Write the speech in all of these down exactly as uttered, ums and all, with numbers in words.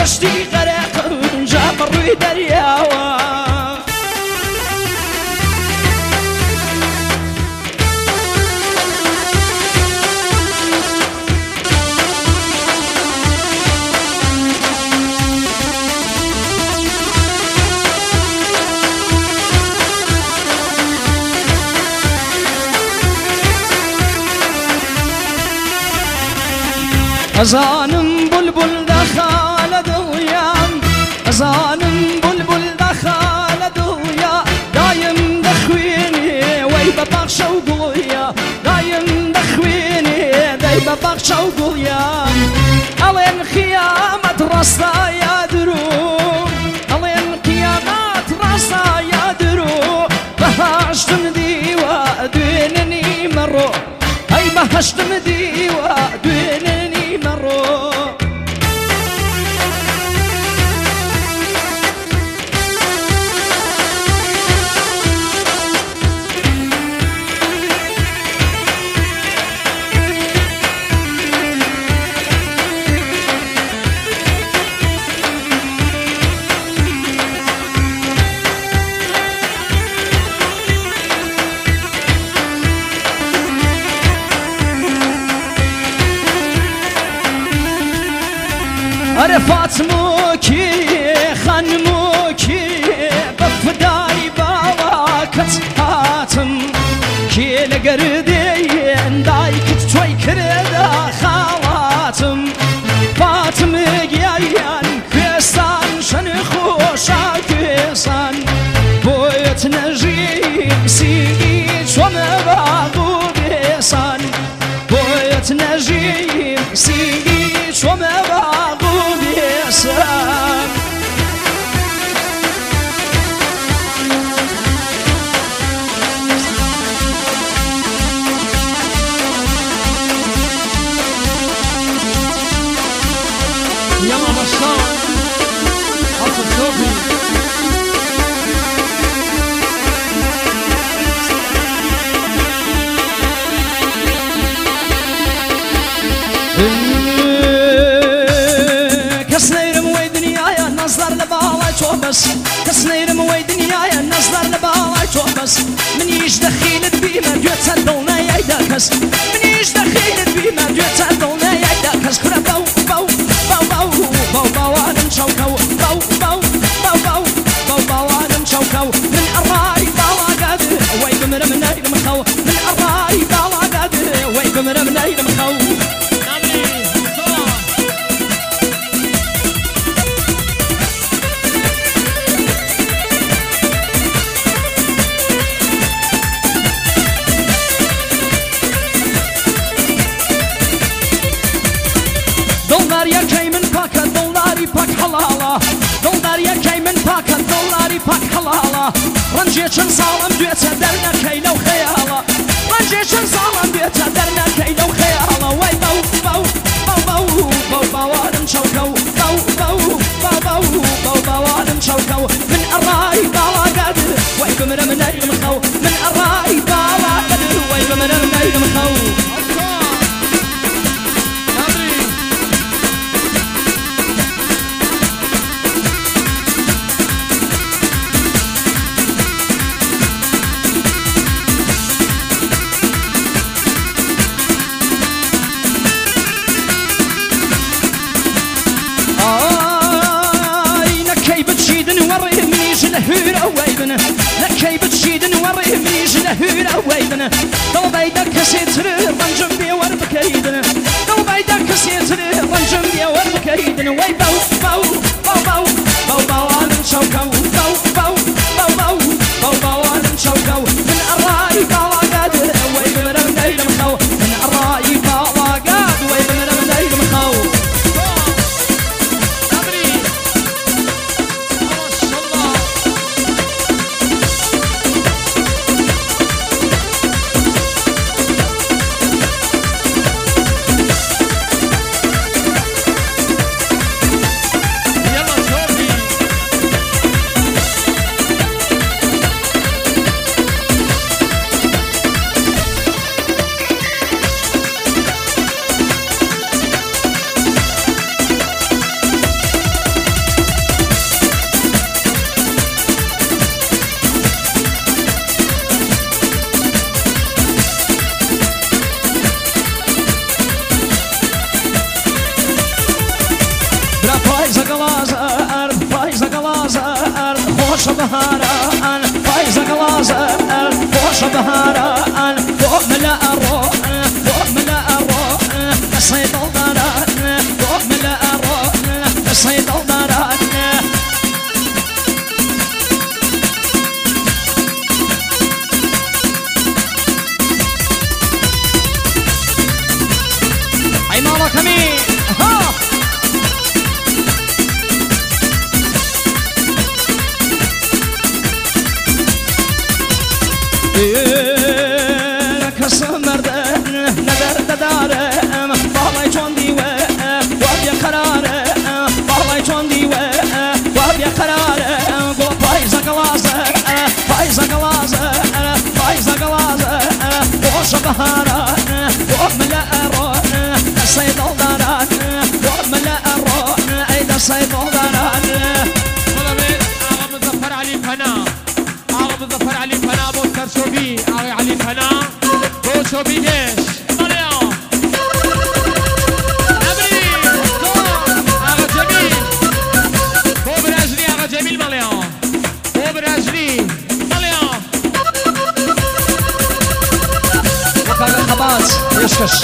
كشتي غرق جاب الروي درياوة أزانم بلبل دخل دويام أزانم بلبل دخل دويا دايم دخويني ويبا بخشا وقويا دايم دخويني دايما بخشا وقويا ألين خيامة رصا يا دروم ألين قيامات رصا يا دروم بهشتم ديوا دوينني مرو أي بهشتم ديوا دوينني مرو عرفات موكي خان موكي بفداي باواكت هاتم كي لقردين دايكت توي كردا خواتم فاتم قيايان كيسان شنخو شا كيسان بويت نجيم سيدي شوم باغو بيسان بويت نجيم سيدي شوم باغو بيسان يلا بشار حط الصوفي كسنير موي دنيايا نصدر لبالا توبس كسنير موي دنيايا نصدر لبالا توبس من يش دخيل بيما جوت الدولنا يدكس من يش دخيل بيما جوت الدولنا يدكس كرا باو باو باو باو باو باو انا شوكو باو باو باو باو باو باو انا شوكو من الراي بالا قادر وي بمر من نايد مخو من الراي بالا قادر وي بمر من نايد مخو دولاريا كيمن باكا دولاري باك حلالا دولاريا كيمن باكا دولاري باك حلالا رنجيشن صالم دويتا درنا كيلو خيالا رنجيشن صالم دويتا درنا كيلو خيالا وي باو باو باو باو باو باو ادم شوكو باو باو باو باو باو باو ادم شوكو من الراي بالا قادر وي بمر من نايد مخو من الراي بالا قادر وي بمر من نايد مخو لكي بتشيدن وريه منيش لهير اويدن دو بيدك سيتر رنجم بي وربكيدن دو بيدك سيتر رنجم بي وربكيدن وي باو باو باو باو باو باو انا شوكو باو باو باو باو باو باو انا شوكو من الراي بالا قادر وي بمر من نايد مخو من الراي بالا قادر وي بمر من نايد مخو خوش بهاران فايز غلازل خوش بهاران فوق ملا الروح فوق ملا الروح الصيد الضران فوق ملا الروح الصيد الضران اي مالك امين ها كسر مردن ندر ددارم بالای چون دیوه وابیا قراره بالای چون دیوه وابیا قراره گو پایز گلازه پایز گلازه پایز گلازه خوش بهاران گو ملا رون الصيد الداران گو ملا رون ايد الصيد الداران طلبت آغا مظفر علي فنا آغا مظفر علي فنا بو سرشوبي آغا علي فنا بو شوبي ديش مليون نبري آغا جميل بو براجلي آغا جميل مليون بو براجلي مليون وكاغا خباز يشكش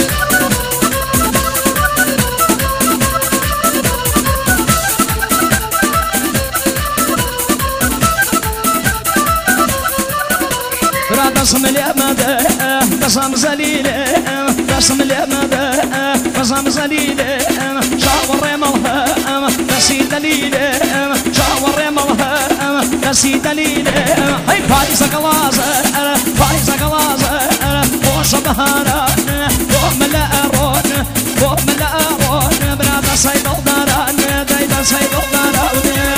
قسم اليمدة قسم زليلة قسم اليمدة قسم زليلة شاور يملها نسي دليلة شاور يملها نسي دليلة هاي فايزة قلازة فايزة قلازة خوش بهاران فوق ملا رون فوق ملا رون بنادى صيد الداران دايدا صيد الداران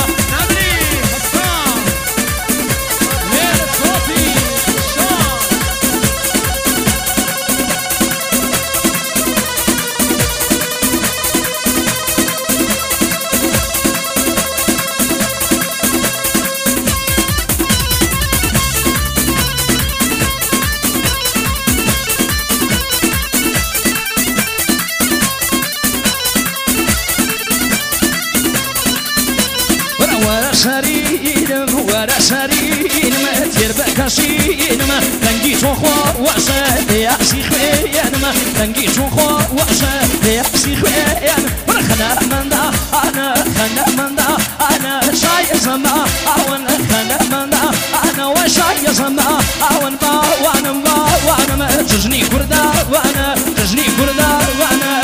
سرين ورا سرين ما تربك سين ما تنجي تخوا وعسى يا سيخين ما تنجي تخوا وعسى يا سيخين وانا خنا من دا انا خنا من دا انا شاي زما وانا خنا من دا انا وشاي زما وانا با وانا با وانا ما تجني كردا وانا تجني كردا وانا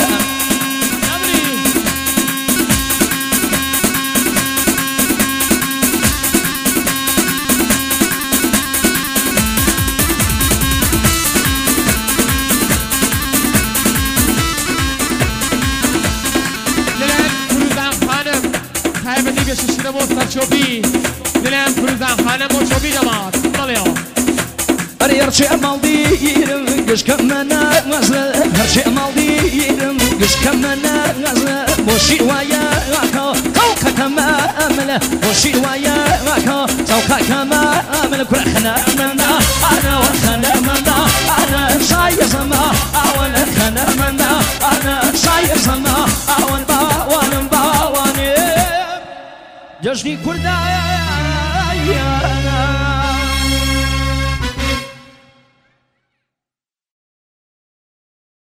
شیره مستر شوبی دلم پروزم خانم و شوبی جماعت مليون هرشي مالديرم قش كمنا غزل هرشي مالديرم قش كمنا غزل بوشي ويا غاكو توكا كما أمل بوشي ويا غاكو توكا كما أمل كل خنا من دا أنا وخنا من دا أنا شاي زما أول خنا من دا أنا شاي زما أول با وان با وان جشني كردا